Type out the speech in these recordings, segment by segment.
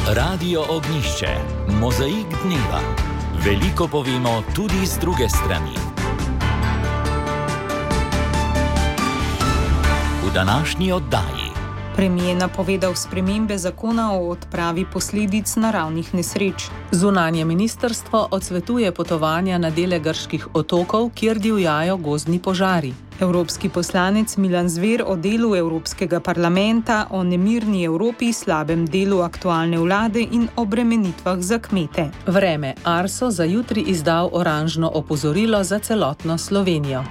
Radio Ognišče, mozaik dneva. Veliko povemo tudi z druge strani. V današnji oddaji. Premier napovedal spremembe zakona o odpravi posledic naravnih nesreč. Zunanje ministrstvo odsvetuje potovanja na dele grških otokov, kjer divjajo gozdni požari. Evropski poslanec Milan Zver o delu Evropskega parlamenta, o nemirni Evropi, slabem delu aktualne vlade in obremenitvah za kmete. Vreme. Arso za jutri izdal oranžno opozorilo za celotno Slovenijo.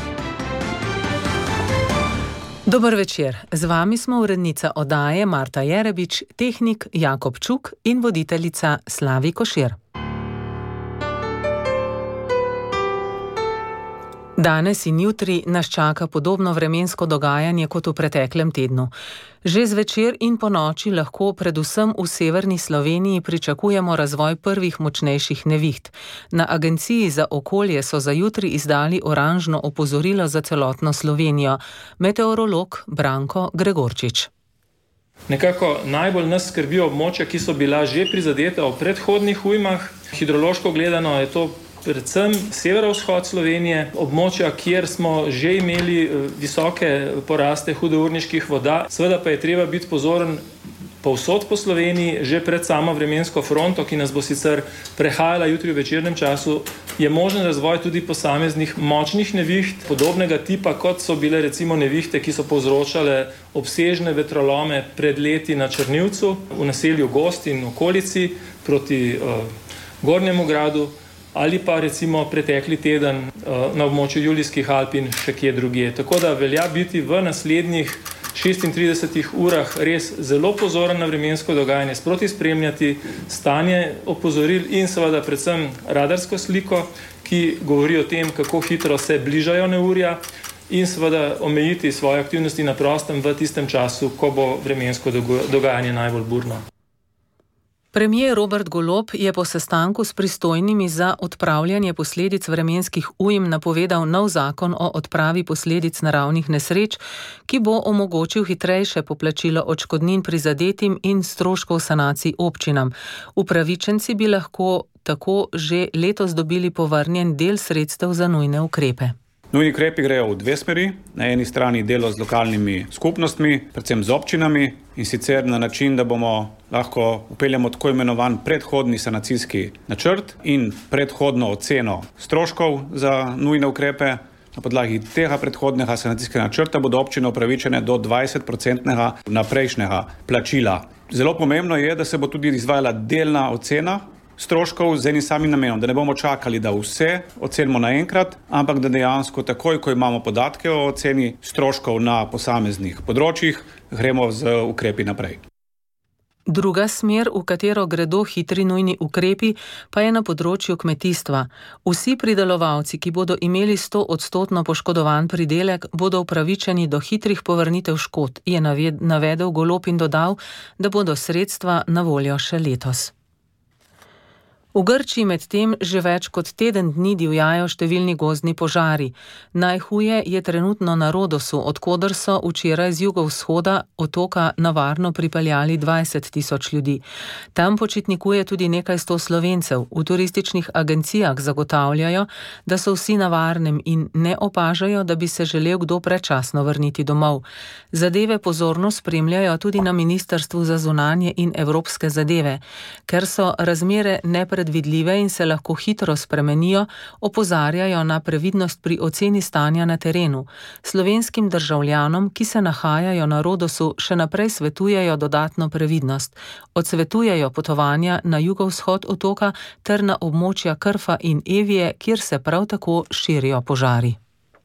Dober večer, z vami smo urednica oddaje Marta Jerebič, tehnik Jakob Čuk in voditeljica Slavi Košir. Danes in jutri nas čaka podobno vremensko dogajanje kot v preteklem tednu. Že zvečer in ponoči lahko predvsem v severni Sloveniji pričakujemo razvoj prvih močnejših neviht. Na Agenciji za okolje so za jutri izdali oranžno opozorilo za celotno Slovenijo. Meteorolog Branko Gregorčič. Nekako najbolj nas skrbijo območja, ki so bila že prizadeta v predhodnih ujmah. Hidrološko gledano je to predvsem severovzhod Slovenije, območja, kjer smo že imeli visoke poraste hudourniških voda. Seveda pa je treba biti pozoren povsod po Sloveniji, že pred samo vremensko fronto, ki nas bo sicer prehajala jutri v večernem času, je možen razvoj tudi posameznih močnih neviht, podobnega tipa, kot so bile recimo nevihte, ki so povzročale obsežne vetrolome pred leti na Črnivcu, v naselju Gozd in okolici proti Gornjemu Gradu, ali pa recimo pretekli teden na območju Julijskih Alp in še kje drugje. Tako da velja biti v naslednjih 36 urah res zelo pozoren na vremensko dogajanje, sproti spremljati stanje opozoril in seveda predvsem radarsko sliko, ki govori o tem, kako hitro se bližajo neurja, in seveda omejiti svoje aktivnosti na prostem v tistem času, ko bo vremensko dogajanje najbolj burno. Premier Robert Golob je po sestanku s pristojnimi za odpravljanje posledic vremenskih ujm napovedal nov zakon o odpravi posledic naravnih nesreč, ki bo omogočil hitrejše poplačilo odškodnin prizadetim in stroškov sanacij občinam. Upravičenci bi lahko tako že letos dobili povrnjen del sredstev za nujne ukrepe. Nujni ukrepi grejo v dve smeri. Na eni strani delo z lokalnimi skupnostmi, predvsem z občinami, in sicer na način, da bomo lahko upeljamo tako imenovan predhodni sanacijski načrt in predhodno oceno stroškov za nujne ukrepe. Na podlagi tega predhodnega sanacijskega načrta bodo občine upravičene do 20% naprejšnjega plačila. Zelo pomembno je, da se bo tudi izvajala delna ocena stroškov z enim samim namenom, da ne bomo čakali, da vse ocenimo naenkrat, ampak da dejansko takoj, ko imamo podatke o oceni stroškov na posameznih področjih, gremo z ukrepi naprej. Druga smer, v katero gredo hitri nujni ukrepi, pa je na področju kmetijstva. Vsi pridelovalci, ki bodo imeli 100% poškodovan pridelek, bodo upravičeni do hitrih povrnitev škod, je navedel Golob in dodal, da bodo sredstva na voljo še letos. V Grčiji medtem že več kot teden dni divjajo številni gozdni požari. Najhuje je trenutno na Rodosu, od koder so včeraj z jugovzhoda otoka na varno pripeljali 20 000 ljudi. Tam počitnikuje tudi nekaj 100 Slovencev. V turističnih agencijah zagotavljajo, da so vsi na varnem in ne opažajo, da bi se želel kdo predčasno vrniti domov. Zadeve pozorno spremljajo tudi na Ministrstvu za zunanje in evropske zadeve. Ker so razmere nepredvidljive in se lahko hitro spremenijo, opozarjajo na previdnost pri oceni stanja na terenu. Slovenskim državljanom, ki se nahajajo na Rodosu, še naprej svetujejo dodatno previdnost. Odsvetujejo potovanja na jugovzhod otoka ter na območja Krfa in Evije, kjer se prav tako širijo požari.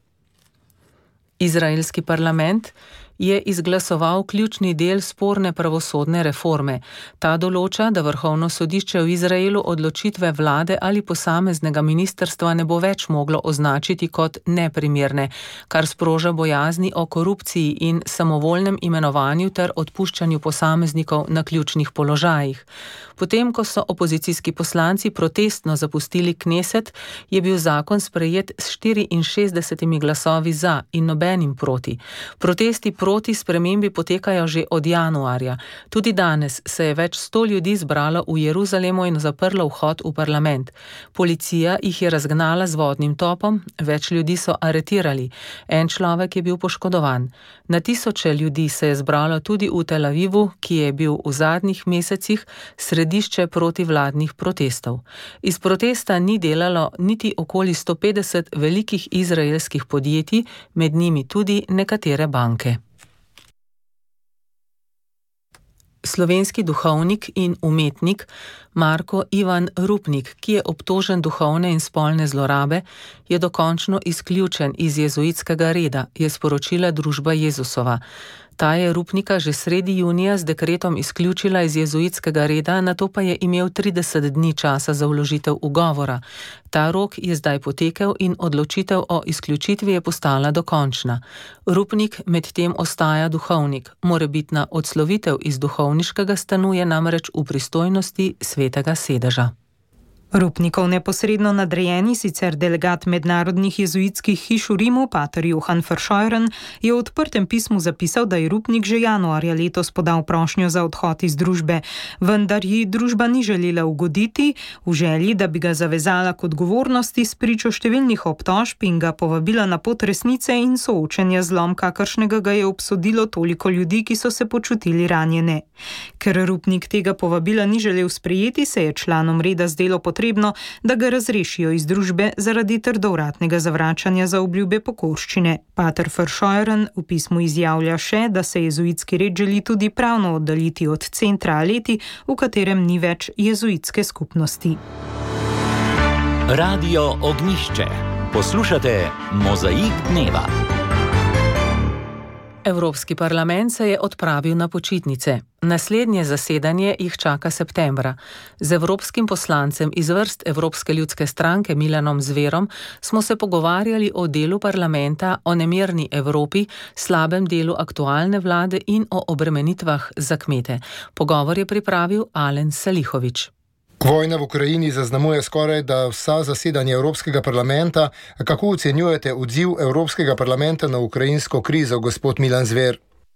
Izraelski parlament je izglasoval ključni del sporne pravosodne reforme. Ta določa, da Vrhovno sodišče v Izraelu odločitve vlade ali posameznega ministrstva ne bo več moglo označiti kot neprimerne, kar sproža bojazni o korupciji in samovoljnem imenovanju ter odpuščanju posameznikov na ključnih položajih. Potem, ko so opozicijski poslanci protestno zapustili Kneset, je bil zakon sprejet s 64 glasovi za in nobenim proti. Protesti proti spremembi potekajo že od januarja. Tudi danes se je več 100 ljudi zbralo v Jeruzalemu in zaprlo vhod v parlament. Policija jih je razgnala z vodnim topom, več ljudi so aretirali. En človek je bil poškodovan. Na tisoče ljudi se je zbralo tudi v Tel Avivu, ki je bil v zadnjih mesecih središče protivladnih protestov. Iz protesta ni delalo niti okoli 150 velikih izraelskih podjetij, med njimi tudi nekatere banke. Slovenski duhovnik in umetnik Marko Ivan Rupnik, ki je obtožen duhovne in spolne zlorabe, je dokončno izključen iz jezuitskega reda, je sporočila družba Jezusova. Ta je Rupnika že sredi junija z dekretom izključila iz jezuitskega reda, nato pa je imel 30 dni časa za vložitev ugovora. Ta rok je zdaj potekel in odločitev o izključitvi je postala dokončna. Rupnik medtem ostaja duhovnik. Morebitna odslovitev iz duhovniškega stanu je namreč v pristojnosti Svetega sedeža. Rupnikov neposredno nadrejeni, sicer delegat mednarodnih jezuitskih hiš v Rimu, pater Johann Verscheuren, je v odprtem pismu zapisal, da je Rupnik že januarja letos podal prošnjo za odhod iz družbe, vendar ji družba ni želela ugoditi, v želji, da bi ga zavezala k odgovornosti s pričo številnih obtožb in ga povabila na pot resnice in soočenja z zlom, kakršnega ga je obsodilo toliko ljudi, ki so se počutili ranjene. Ker Rupnik tega povabila ni želel sprejeti, se je članom reda zdelo potrebno, da ga razrešijo iz družbe zaradi trdovratnega zavračanja za obljube pokorščine. Pater Verscheuren v pismu izjavlja še, da se jezuitski red želi tudi pravno oddaljiti od centra Aleti, v katerem ni več jezuitske skupnosti. Radio Ognjišče. Poslušate Mozaik dneva. Evropski parlament se je odpravil na počitnice. Naslednje zasedanje jih čaka septembra. Z evropskim poslancem iz vrst Evropske ljudske stranke Milanom Zverom smo se pogovarjali o delu parlamenta, o nemirni Evropi, slabem delu aktualne vlade in o obremenitvah za kmete. Pogovor je pripravil Alen Salihović. Vojna v Ukrajini zaznamuje skoraj da vsa zasedanja Evropskega parlamenta. Kako ocenjujete odziv Evropskega parlamenta na ukrajinsko krizo, gospod Milan Zver?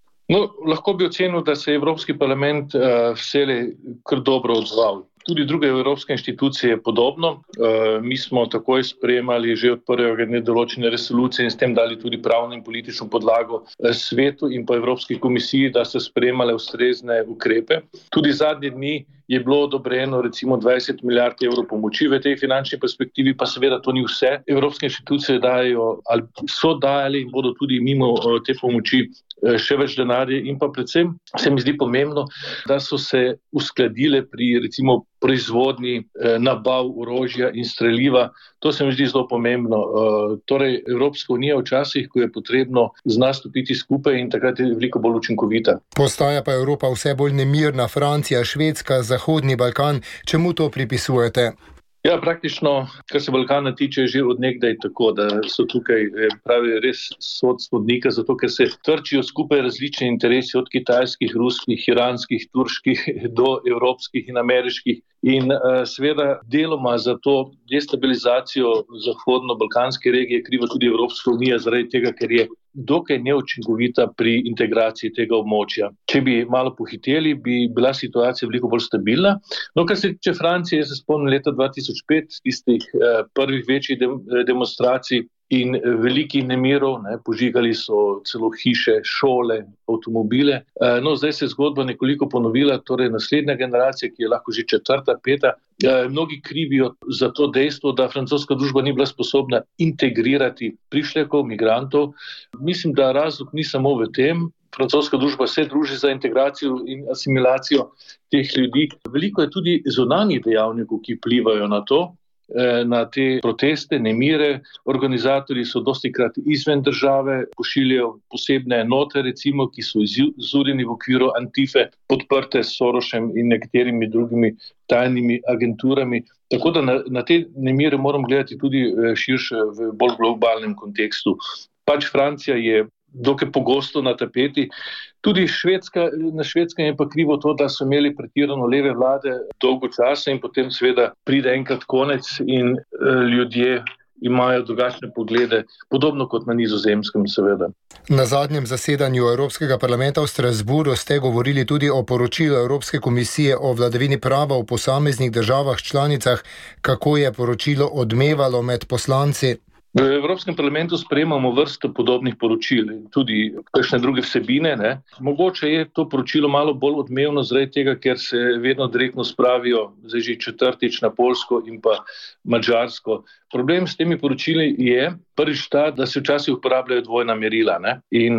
Lahko bi ocenil, da se je Evropski parlament vselej kar dobro odzval. Tudi druge evropske inštitucije je podobno. Mi smo takoj sprejemali že od prvega dne določene resolucije in s tem dali tudi pravno in politično podlago svetu in pa Evropski komisiji, da se sprejemale ustrezne ukrepe. Tudi zadnje dni je bilo odobreno recimo 20 milijard evrov pomoči v tej finančni perspektivi, pa seveda to ni vse. Evropske inštitucije dajo ali so dajali in bodo tudi mimo te pomoči še več denarja in pa predvsem se mi zdi pomembno, da so se uskladile pri recimo proizvodnji nabav orožja in streliva. To se mi zdi zelo pomembno. Torej, Evropska unija včasih, ko je potrebno z nas stopiti skupaj in takrat je veliko bolj učinkovita. Postaja pa Evropa vse bolj nemirna, Francija, Švedska, Zahodni Balkan. Čemu to pripisujete? Ja, praktično, kar se Balkana tiče, že od nekdaj tako, da so tukaj pravi res sodnika, zato ker se trčijo skupaj različni interesi od kitajskih, ruskih, iranskih, turških do evropskih in ameriških. In seveda deloma za to destabilizacijo zahodno-balkanske regije kriva tudi Evropska unija zaradi tega, ker je dokaj neučinkovita pri integraciji tega območja. Če bi malo pohiteli, bi bila situacija veliko bolj stabilna. Kar se tiče Francije, se spomnim leta 2005, tistih prvih večjih demonstracij in velikih nemirov, požigali so celo hiše, šole, avtomobile. Zdaj se je zgodba nekoliko ponovila, torej naslednja generacija, ki je lahko že četrta, peta, mnogi krivijo za to dejstvo, da francoska družba ni bila sposobna integrirati prišlekov, migrantov. Mislim, da razlog ni samo v tem. Francoska družba se druži za integracijo in asimilacijo teh ljudi. Veliko je tudi zunanjih dejavnikov, ki vplivajo na to, na te proteste, nemire. Organizatorji so dostikrat izven države, pošiljajo posebne enote, recimo, ki so izurjeni v okviru Antife, podprte s Sorošem in nekaterimi drugimi tajnimi agenturami. Tako da na te nemire moram gledati tudi širše v bolj globalnem kontekstu. Francija je dokaj pogosto na tapeti. Tudi na Švedskem je pa krivo to, da so imeli pretirano leve vlade dolgo časa in potem seveda pride enkrat konec in ljudje imajo drugačne poglede, podobno kot na Nizozemskem, seveda. Na zadnjem zasedanju Evropskega parlamenta v Strasbourgu ste govorili tudi o poročilu Evropske komisije o vladavini prava v posameznih državah članicah. Kako je poročilo odmevalo med poslanci? V Evropskem parlamentu sprejemamo vrsto podobnih poročil, tudi kakšne druge vsebine. Mogoče je to poročilo malo bolj odmevno zaradi tega, ker se vedno direktno spravijo, zdaj že četrtič, na Poljsko in pa Madžarsko. Problem s temi poročili je prvič ta, da se včasih uporabljajo dvojna merila in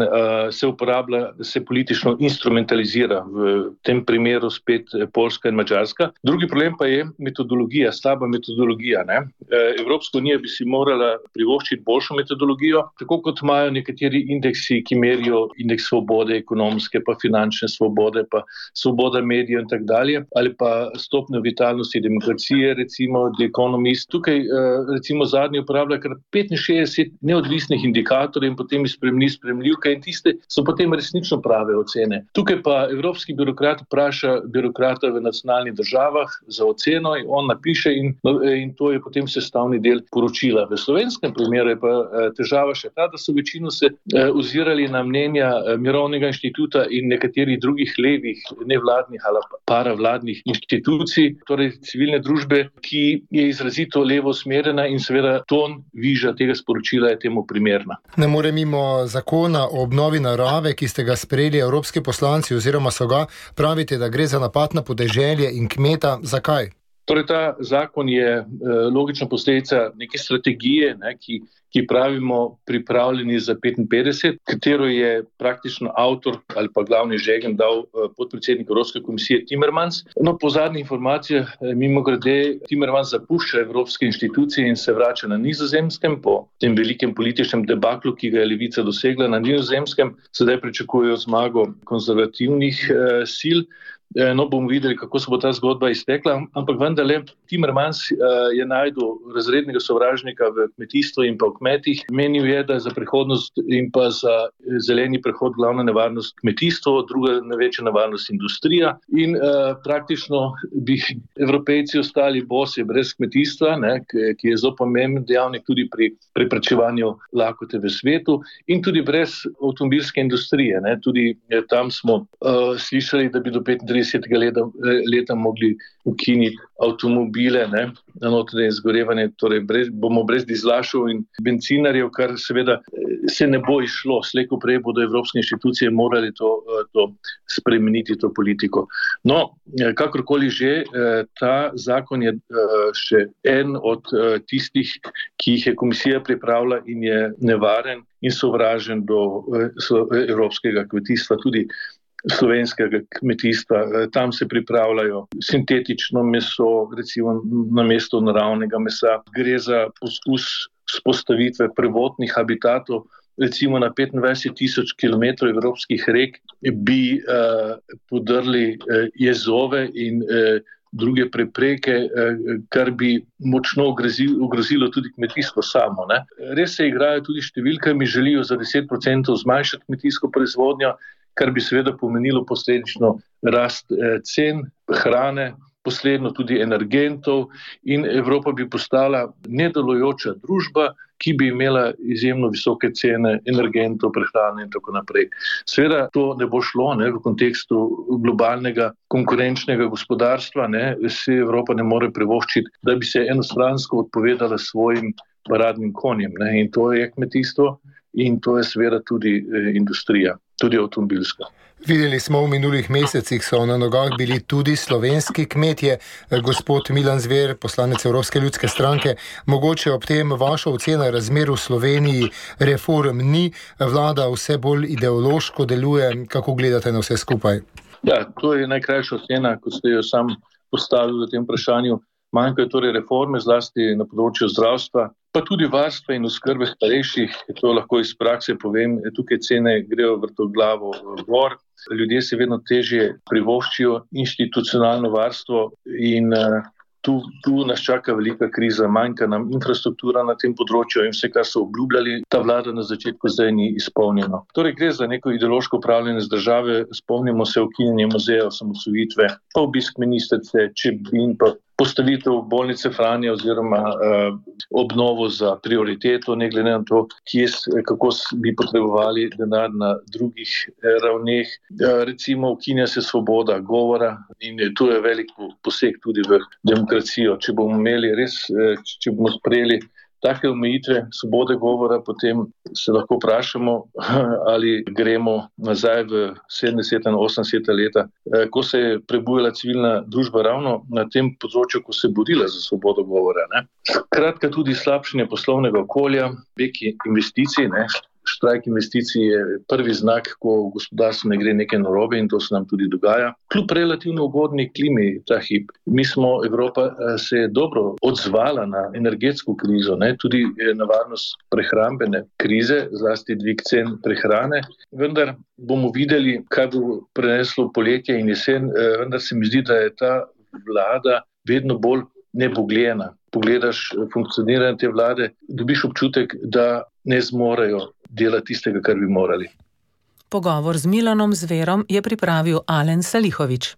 se politično instrumentalizira, v tem primeru spet Poljska in Madžarska. Drugi problem pa je metodologija, slaba metodologija. Evropska unija bi si morala privoščiti boljšo metodologijo, tako kot imajo nekateri indeksi, ki merijo indeks svobode ekonomske, pa finančne svobode, pa svoboda medijev in tak dalje, ali pa stopnjo vitalnosti demokracije, recimo The Economist. Tukaj recimo zadnji uporablja kar 65 neodvisnih indikatorjev in potem spremni spremljivke in tiste so potem resnično prave ocene. Tukaj pa evropski birokrat vpraša birokrata v nacionalnih državah za oceno in on napiše in to je potem sestavni del poročila. V slovenskem primeru je pa težava še ta, da so večino se ozirali na mnenja Mirovnega inštituta in nekaterih drugih levih, nevladnih ali paravladnih inštitucij, torej civilne družbe, ki je izrazito levo usmerjena in seveda ton viža tega sporočila je temu primerna. Ne more mimo zakona o obnovi narave, ki ste ga sprejeli evropski poslanci oziroma so ga, pravite, da gre za napad na podeželje in kmeta. Zakaj? Torej, ta zakon je logična posledica neke strategije, ki pravimo pripravljeni za 55, katero je praktično avtor ali pa glavni žegen dal podpredsednik Evropske komisije Timmermans. Po zadnjih informacijah, mimogrede, Timmermans zapušča evropske institucije in se vrača na Nizozemskem po tem velikem političnem debaklu, ki ga je levica dosegla na Nizozemskem. Sedaj pričakujejo zmago konzervativnih sil. Bomo videli, kako se bo ta zgodba iztekla, ampak vendarle Timmermans je našel razrednega sovražnika v kmetijstvu in pa v kmetih. Menil je, da je za prihodnost in pa za zeleni prehod glavna nevarnost kmetijstvo, druga največja nevarnost industrija in praktično bi Evropejci ostali bosi brez kmetijstva, ki je zelo pomemben dejavnik tudi pri preprečevanju lakote v svetu in tudi brez avtomobilske industrije. Tudi tam smo slišali, da bi do 35 leta mogli ukiniti avtomobile na notranje izgorevanje, torej bomo brez dizlašov in bencinarjev, kar seveda se ne bo išlo. Slej ko prej bodo evropske inštitucije morali to spremeniti, to politiko. Kakorkoli že, ta zakon je še en od tistih, ki jih je komisija pripravila in je nevaren in sovražen do evropskega kmetijstva, tudi slovenskega kmetijstva. Tam se pripravljajo sintetično meso, recimo namesto naravnega mesa. Gre za poskus vzpostavitve prvotnih habitatov, recimo na 25,000 kilometrov evropskih rek bi podrli jezove in druge prepreke, kar bi močno ogrozilo tudi kmetijstvo samo. Res se igrajo tudi številkami, želijo za 10% zmanjšati kmetijsko proizvodnjo, kar bi seveda pomenilo posledično rast cen hrane, posledno tudi energentov in Evropa bi postala nedelujoča družba, ki bi imela izjemno visoke cene energentov, prehrane in tako naprej. Seveda to ne bo šlo v kontekstu globalnega konkurenčnega gospodarstva. Se Evropa ne more privoščiti, da bi se enostransko odpovedala svojim paradnim konjem. In to je kmetijstvo in to je seveda tudi industrija, tudi avtomobilska. Videli smo v minulih mesecih so na nogah bili tudi slovenski kmetje. Gospod Milan Zver, poslanec Evropske ljudske stranke, mogoče ob tem vaša ocena razmer v Sloveniji reform ni, vlada vse bolj ideološko deluje. Kako gledate na vse skupaj? Ja, to je najkrajša ocena, kot ste jo sam postavili v tem vprašanju. Manjkajo torej reforme, zlasti na področju zdravstva, pa tudi varstva in oskrbe starejših. To lahko iz prakse povem, tukaj cene grejo vrtoglavo gor. Ljudje se vedno težje privoščijo institucionalno varstvo in tu nas čaka velika kriza, manjka nam infrastruktura na tem področju in vse, kar so obljubljali, ta vlada na začetku zdaj ni izpolnjeno. Torej gre za neko ideološko upravljanje z države, spomnimo se ukinjanja muzeja osamosvojitve, pa obisk ministrice Čebin, pa postavitev bolnice Franja oziroma obnovo za prioriteto, ne glede na to, kako bi potrebovali denar na drugih ravneh. Recimo ukinja se svoboda govora in tu je velik poseg tudi v demokracijo. Če bomo imeli če bomo sprejeli take omejitve svobode govora, potem se lahko vprašamo, ali gremo nazaj v 70. in 80. leta, ko se je prebujala civilna družba ravno na tem področju, ko se je borila za svobodo govora. Kratka, tudi slabšanje poslovnega okolja, beg investicij, štrajk investicij je prvi znak, ko v gospodarstvu ne gre nekaj narobe in to se nam tudi dogaja. Kljub relativno ugodni klimi ta hip. Evropa se je dobro odzvala na energetsko krizo, tudi na varnost prehrambene krize, zlasti dvig cen prehrane. Vendar bomo videli, kaj bo preneslo poletje in jesen, vendar se mi zdi, da je ta vlada vedno bolj nebogljena. Pogledaš funkcioniranje te vlade, dobiš občutek, da ne zmorejo delati tistega, kar bi morali. Pogovor z Milanom Zverom je pripravil Alen Salihović.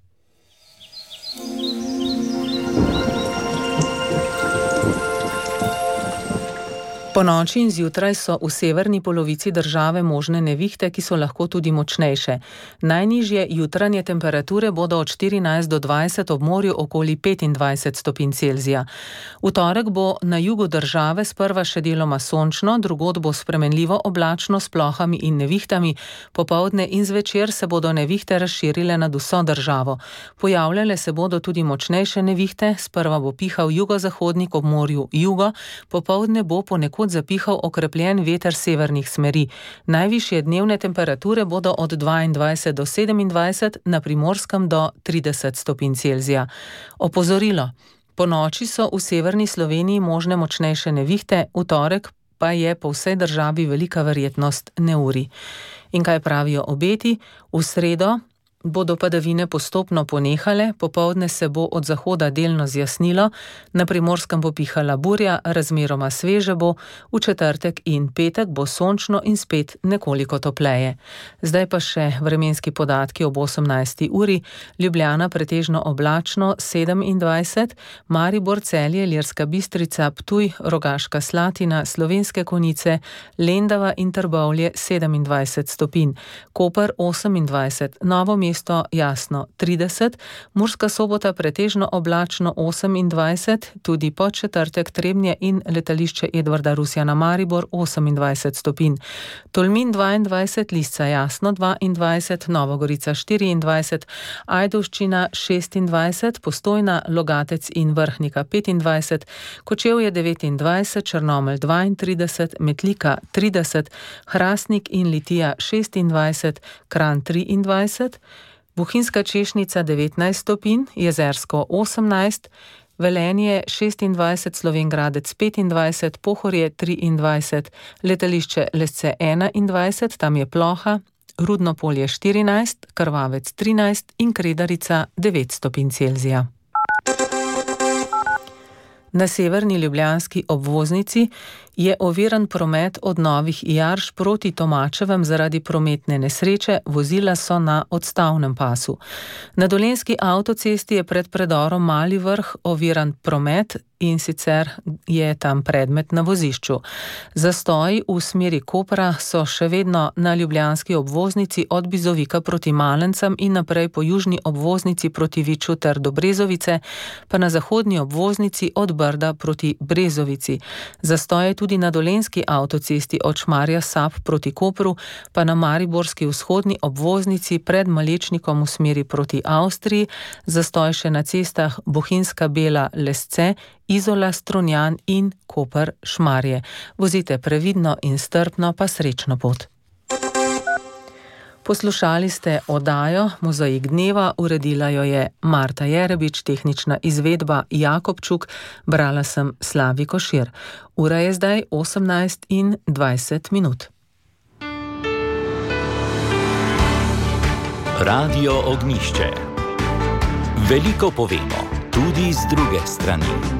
Ponoči in zjutraj so v severni polovici države možne nevihte, ki so lahko tudi močnejše. Najnižje jutranje temperature bodo od 14 do 20, ob morju okoli 25 stopinj Celzija. V torek bo na jugu države sprva še deloma sončno, drugod bo spremenljivo oblačno s plohami in nevihtami. Popoldne in zvečer se bodo nevihte razširile nad vso državo. Pojavljale se bodo tudi močnejše nevihte, sprva bo pihal jugozahodnik, ob morju jugo, popoldne bo ponekod zapihal okrepljen veter severnih smeri. Najvišje dnevne temperature bodo od 22 do 27, na Primorskem do 30 stopinj Celzija. Opozorilo. Ponoči so v severni Sloveniji možne močnejše nevihte, v torek pa je po vsej državi velika verjetnost neurij. In kaj pravijo obeti? V sredo bodo padavine postopno ponehale, popoldne se bo od zahoda delno zjasnilo, na Primorskem bo pihala burja, razmeroma sveže bo, v četrtek in petek bo sončno in spet nekoliko topleje. Zdaj pa še vremenski podatki ob 18. uri. Ljubljana pretežno oblačno 27, Maribor, Celje, Ilirska Bistrica, Ptuj, Rogaška Slatina, Slovenske Konjice, Lendava in Trbovlje 27 stopinj, Koper 28, Novo mesto jasno 30, Murska Sobota pretežno oblačno 28, tudi po četrtek Trebnje in letališče Edvarda Rusjana Maribor 28 stopinj. Tolmin 22, Lisca jasno 22, Nova Gorica 24, Ajdovščina 26, Postojna, Logatec in Vrhnika 25, Kočevje 29, Črnomelj 32, Metlika 30, Hrastnik in Litija 26, Kranj 23, Bohinjska Češnica 19 stopinj, Jezersko 18, Velenje 26, Slovenj Gradec 25, Pohorje 23, letališče Lesce 21, tam je ploha, Rudno Polje 14, Krvavec 13 in Kredarica 9 stopinj Celzija. Na severni ljubljanski obvoznici je oviran promet od Novih Jarš proti Tomačevem zaradi prometne nesreče, vozila so na odstavnem pasu. Na Dolenjski avtocesti je pred predorom Mali Vrh oviran promet in sicer je tam predmet na vozišču. Zastoji v smeri Kopra so še vedno na ljubljanski obvoznici od Bizovika proti Malencem in naprej po južni obvoznici proti Viču ter do Brezovice, pa na zahodni obvoznici od Brda proti Brezovici. Zastoje tudi na Dolenjski avtocesti od Šmarja Sap proti Kopru, pa na mariborski vzhodni obvoznici pred Malečnikom v smeri proti Avstriji, zastoj še na cestah Bohinjska Bela Lesce, Izola Strunjan in Koper Šmarje. Vozite previdno in strpno, pa srečno pot. Poslušali ste oddajo Mozaik dneva, uredila jo je Marta Jerebič, tehnična izvedba Jakobčuk, brala sem Slavi Košir. Ura je zdaj 18:20. Radio Ognjišče. Veliko povemo, tudi z druge strani.